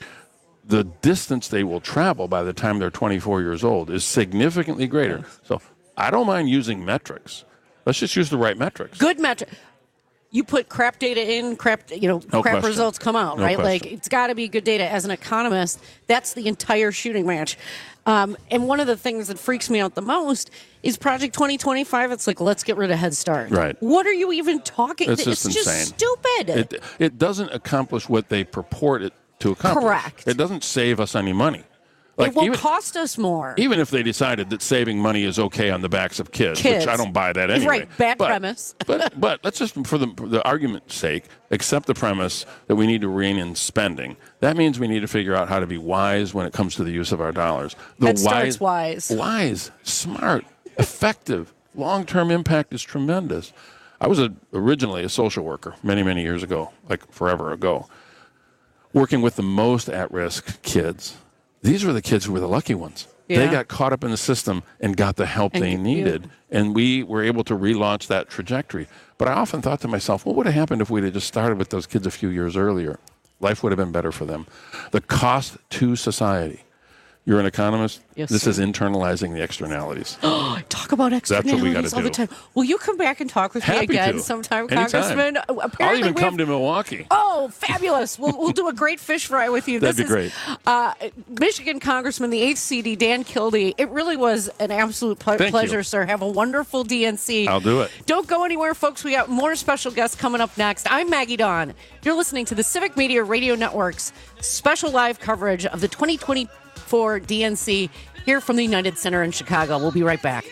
the distance they will travel by the time they're 24 years old is significantly greater. So I don't mind using metrics. Let's just use the right metrics. Good metric. You put crap data in, crap results come out, right? Like, it's got to be good data. As an economist, that's the entire shooting match. And one of the things that freaks me out the most is Project 2025. It's like, let's get rid of Head Start. Right. What are you even talking? It's just insane. Stupid. It doesn't accomplish what they purport it to accomplish. Correct. It doesn't save us any money. It will cost us more. Even if they decided that saving money is okay on the backs of kids. Which I don't buy that anyway. Right, bad premise. but let's just, for the argument's sake, accept the premise that we need to rein in spending. That means we need to figure out how to be wise when it comes to the use of our dollars. Head Start's wise. Wise, smart, effective. Long-term impact is tremendous. I was originally a social worker many, many years ago, like forever ago, working with the most at-risk kids. These were the kids who were the lucky ones. Yeah. They got caught up in the system and got the help they needed, and we were able to relaunch that trajectory. But I often thought to myself, what would have happened if we'd have just started with those kids a few years earlier? Life would have been better for them. The cost to society You're an economist? Yes, This sir. is internalizing the externalities. Talk about That's what we externalities gotta all the do. time. Will you come back and talk with Happy me again to. sometime, Anytime. Congressman? Apparently I'll even we come have- to Milwaukee. Oh, fabulous. We'll do a great fish fry with you. That'd This be is, Michigan Congressman, the 8th CD, Dan Kildee. It really was an absolute Thank pleasure, you. sir. Have a wonderful DNC. I'll do it. Don't go anywhere, folks. We got more special guests coming up next. I'm Maggie Dawn. You're listening to the Civic Media Radio Network's special live coverage of the 2024 DNC here from the United Center in Chicago. We'll be right back.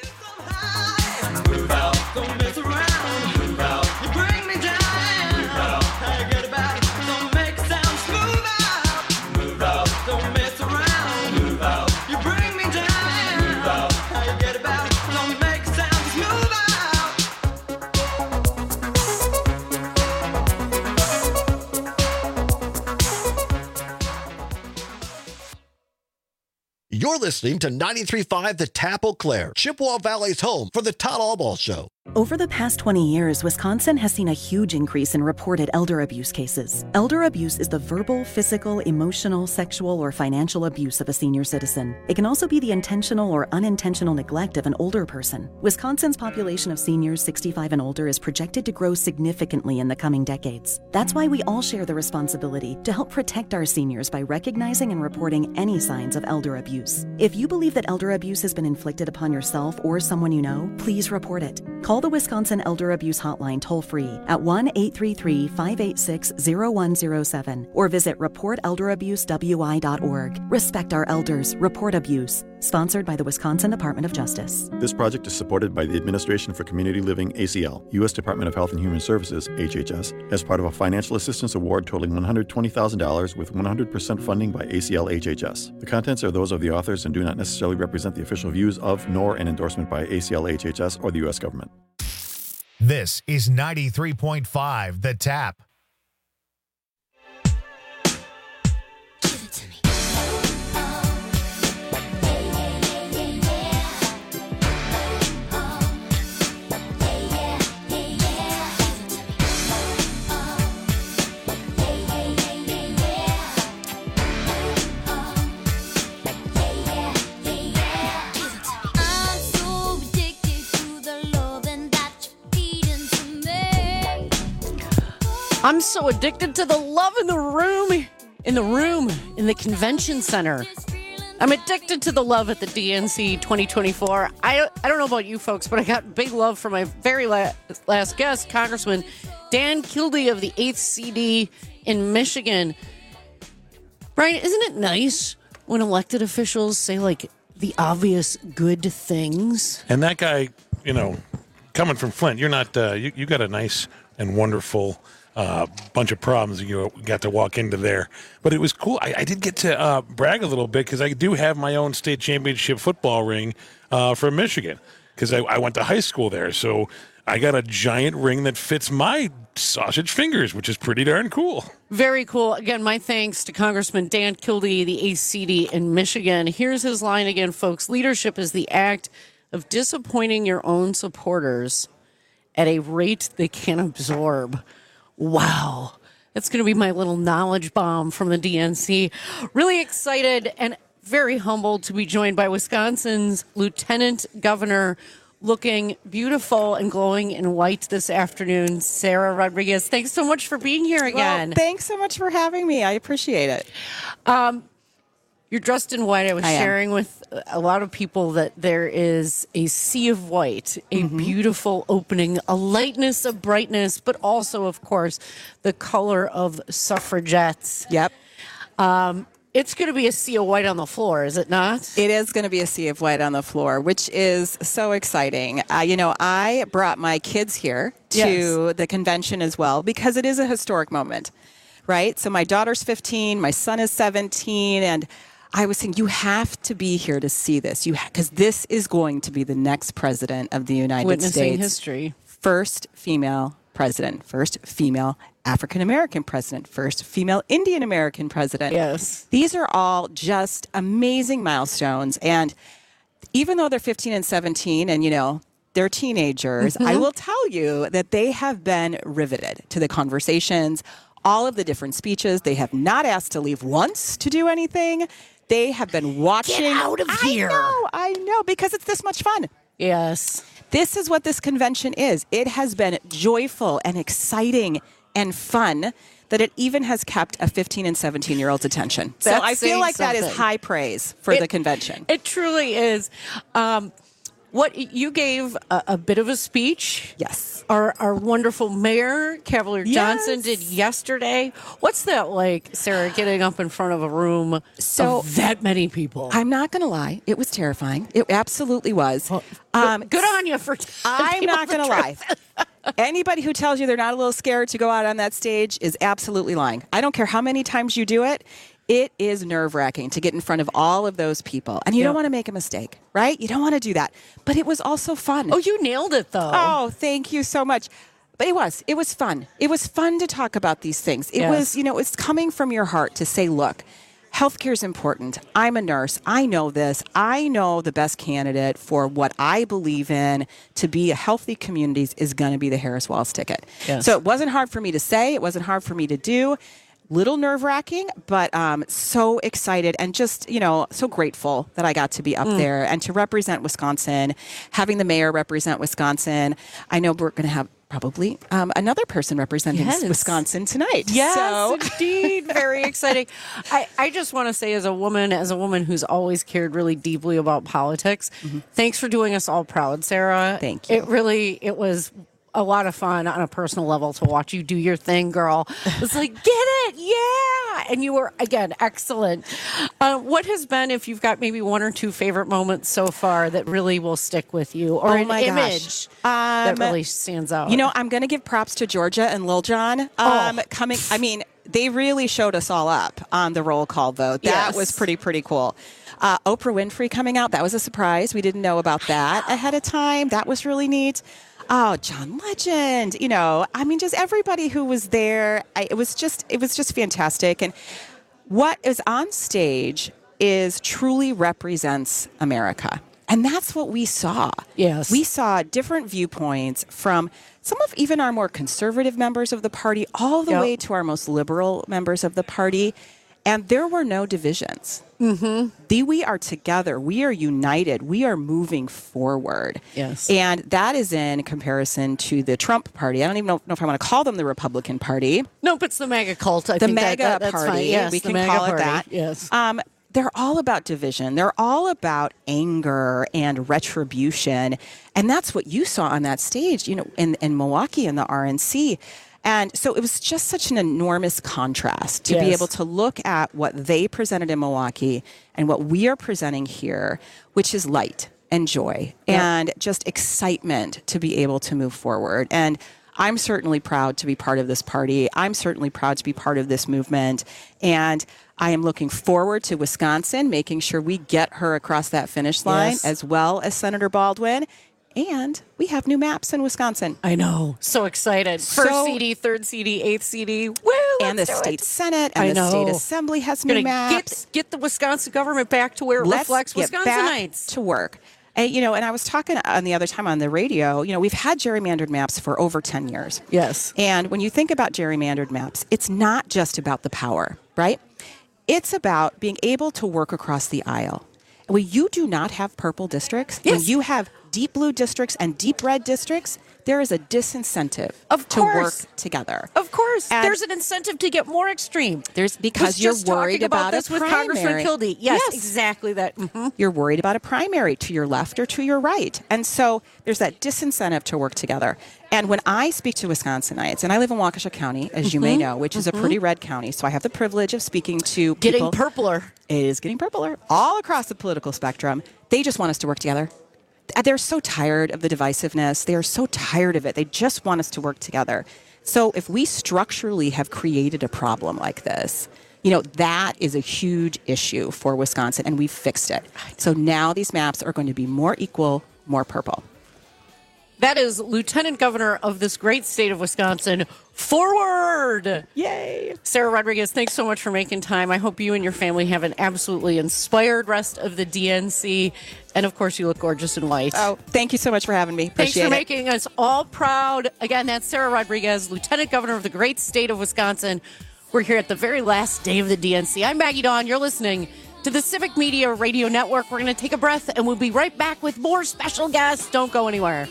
You're listening to 93.5 The Tap Eau Claire, Chippewa Valley's home for the Todd Albaugh Show. Over the past 20 years, Wisconsin has seen a huge increase in reported elder abuse cases. Elder abuse is the verbal, physical, emotional, sexual, or financial abuse of a senior citizen. It can also be the intentional or unintentional neglect of an older person. Wisconsin's population of seniors 65 and older is projected to grow significantly in the coming decades. That's why we all share the responsibility to help protect our seniors by recognizing and reporting any signs of elder abuse. If you believe that elder abuse has been inflicted upon yourself or someone you know, please report it. Call the Wisconsin Elder Abuse Hotline toll-free at 1-833-586-0107 or visit reportelderabusewI.org. Respect our elders. Report abuse. Sponsored by the Wisconsin Department of Justice. This project is supported by the Administration for Community Living, ACL, U.S. Department of Health and Human Services, HHS, as part of a financial assistance award totaling $120,000 with 100% funding by ACL HHS. The contents are those of the authors and do not necessarily represent the official views of, nor an endorsement by ACL HHS or the U.S. government. This is 93.5 The Tap. I'm so addicted to the love in the room, in the convention center. I'm addicted to the love at the DNC 2024. I don't know about you folks, but I got big love for my very last guest, Congressman Dan Kildee of the 8th CD in Michigan. Brian, isn't it nice when elected officials say, like, the obvious good things? And that guy, coming from Flint, you're not, you got a nice and wonderful bunch of problems you got to walk into there. But it was cool. I did get to brag a little bit because I do have my own state championship football ring from Michigan because I went to high school there. So I got a giant ring that fits my sausage fingers, which is pretty darn cool. Very cool. Again, my thanks to Congressman Dan Kildee, the 8th CD in Michigan. Here's his line again, folks. Leadership is the act of disappointing your own supporters at a rate they can absorb. Wow. That's going to be my little knowledge bomb from the DNC. Really excited and very humbled to be joined by Wisconsin's Lieutenant Governor, looking beautiful and glowing in white this afternoon, Sarah Rodriguez. Thanks so much for being here again. Well, thanks so much for having me. I appreciate it. You're dressed in white. I was I am. sharing with a lot of people that there is a sea of white, a beautiful opening, a lightness, a brightness, but also, of course, the color of suffragettes. Yep. It's going to be a sea of white on the floor, is it not? It is going to be a sea of white on the floor, which is so exciting. I brought my kids here to the convention as well because it is a historic moment, right? So my daughter's 15, my son is 17, and I was saying, you have to be here to see this, because this is going to be the next president of the United Witnessing States. history. First female president, first female African-American president, first female Indian-American president. Yes. These are all just amazing milestones. And even though they're 15 and 17 and, they're teenagers, I will tell you that they have been riveted to the conversations, all of the different speeches. They have not asked to leave once to do anything. They have been watching. Get out of here. I know, because it's this much fun. Yes. This is what this convention is. It has been joyful and exciting and fun that it even has kept a 15 and 17-year-old's attention. So That's I feel saying like that is something. high praise for the convention. It truly is. What you gave a bit of a speech. Yes. Our wonderful mayor, Cavalier Johnson, did yesterday. What's that like, Sarah, getting up in front of a room of that many people? I'm not going to lie. It was terrifying. It absolutely was. Good on you for I'm not going to lie. Anybody who tells you they're not a little scared to go out on that stage is absolutely lying. I don't care how many times you do it. It is nerve-wracking to get in front of all of those people. And you don't want to make a mistake, right? You don't want to do that. But it was also fun. Oh, you nailed it, though. Oh, thank you so much. But it was fun. It was fun to talk about these things. It was, it's coming from your heart to say, look, healthcare is important. I'm a nurse. I know this. I know the best candidate for what I believe in to be a healthy communities is going to be the Harris Walz ticket. Yes. So it wasn't hard for me to say. It wasn't hard for me to do. Little nerve-wracking, but so excited and just, so grateful that I got to be up there and to represent Wisconsin, having the mayor represent Wisconsin. I know we're going to have probably another person representing Wisconsin tonight. Yes, indeed. Very exciting. I just want to say as a woman who's always cared really deeply about politics, thanks for doing us all proud, Sarah. Thank you. It was a lot of fun on a personal level to watch you do your thing, girl. It's like, get it, yeah. And you were, again, excellent. What has been, if you've got maybe one or two favorite moments so far that really will stick with you, or an image that really stands out? I'm going to give props to Georgia and Lil Jon coming. I mean, they really showed us all up on the roll call vote. That was pretty cool. Oprah Winfrey coming out, that was a surprise. We didn't know about that ahead of time. That was really neat. Oh, John Legend, just everybody who was there. It was just fantastic. And what is on stage truly represents America. And that's what we saw. Yes. We saw different viewpoints from some of even our more conservative members of the party, all the way to our most liberal members of the party. And there were no divisions. We are together. We are united. We are moving forward. Yes. And that is in comparison to the Trump party. I don't even know if I want to call them the Republican Party. Nope, it's the MAGA cult. The MAGA party. Fine. Yes, we the can MAGA call it party. that. Yes. They're all about division. They're all about anger and retribution. And that's what you saw on that stage, in Milwaukee and the RNC. And so it was just such an enormous contrast to be able to look at what they presented in Milwaukee and what we are presenting here, which is light and joy and just excitement to be able to move forward. And I'm certainly proud to be part of this party. I'm certainly proud to be part of this movement. And I am looking forward to Wisconsin, making sure we get her across that finish line, as well as Senator Baldwin. And we have new maps in Wisconsin. I know. So excited. First CD, third CD, eighth CD. Woo! And the state Senate and the state assembly has new maps. Get the Wisconsin government back to where it reflects Wisconsinites. To work. And, and I was talking on the other time on the radio, we've had gerrymandered maps for over 10 years. Yes. And when you think about gerrymandered maps, it's not just about the power, right? It's about being able to work across the aisle. When you do not have purple districts, when you have deep blue districts and deep red districts, there is a disincentive to work together. Of course. There's an incentive to get more extreme. Because you're worried about this a with primary. Congressman Kildee. Yes, exactly that. You're worried about a primary to your left or to your right. And so there's that disincentive to work together. And when I speak to Wisconsinites, and I live in Waukesha County, as you may know, which is a pretty red county, so I have the privilege of speaking to people. Getting purpler. It is getting purpler all across the political spectrum. They just want us to work together. They're so tired of the divisiveness. They are so tired of it. They just want us to work together. So if we structurally have created a problem like this, that is a huge issue for Wisconsin, and we've fixed it. So now these maps are going to be more equal, more purple. That is Lieutenant Governor of this great state of Wisconsin. Forward! Yay! Sarah Rodriguez, thanks so much for making time. I hope you and your family have an absolutely inspired rest of the DNC. And, of course, you look gorgeous in white. Oh, thank you so much for having me. Thanks Appreciate for it. making us all proud. Again, that's Sarah Rodriguez, Lieutenant Governor of the great state of Wisconsin. We're here at the very last day of the DNC. I'm Maggie Dawn. You're listening to the Civic Media Radio Network. We're going to take a breath, and we'll be right back with more special guests. Don't go anywhere.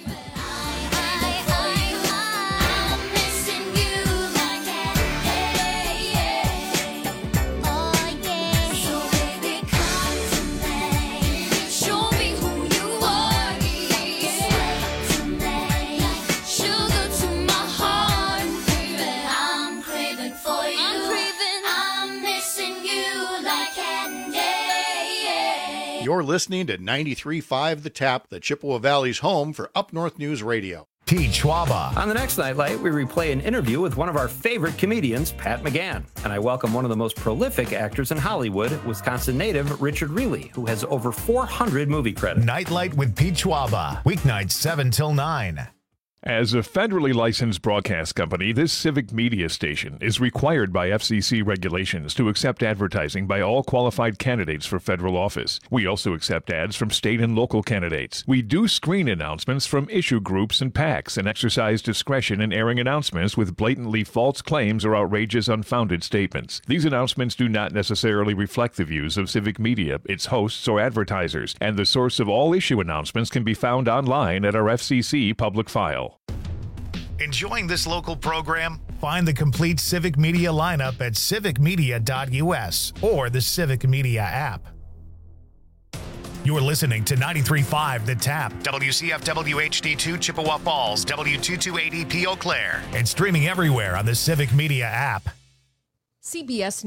You're listening to 93.5 The Tap, the Chippewa Valley's home for Up North News Radio. Pete Schwaba. On the next Nightlight, we replay an interview with one of our favorite comedians, Pat McGann. And I welcome one of the most prolific actors in Hollywood, Wisconsin native Richard Reilly, who has over 400 movie credits. Nightlight with Pete Schwaba. Weeknights 7 till 9. As a federally licensed broadcast company, this Civic Media station is required by FCC regulations to accept advertising by all qualified candidates for federal office. We also accept ads from state and local candidates. We do screen announcements from issue groups and PACs and exercise discretion in airing announcements with blatantly false claims or outrageous, unfounded statements. These announcements do not necessarily reflect the views of Civic Media, its hosts, or advertisers, and the source of all issue announcements can be found online at our FCC public file. Enjoying this local program? Find the complete Civic Media lineup at civicmedia.us or the Civic Media app. You're listening to 93.5 The Tap, WCFW HD2 Chippewa Falls, W228EP Eau Claire, and streaming everywhere on the Civic Media app. CBS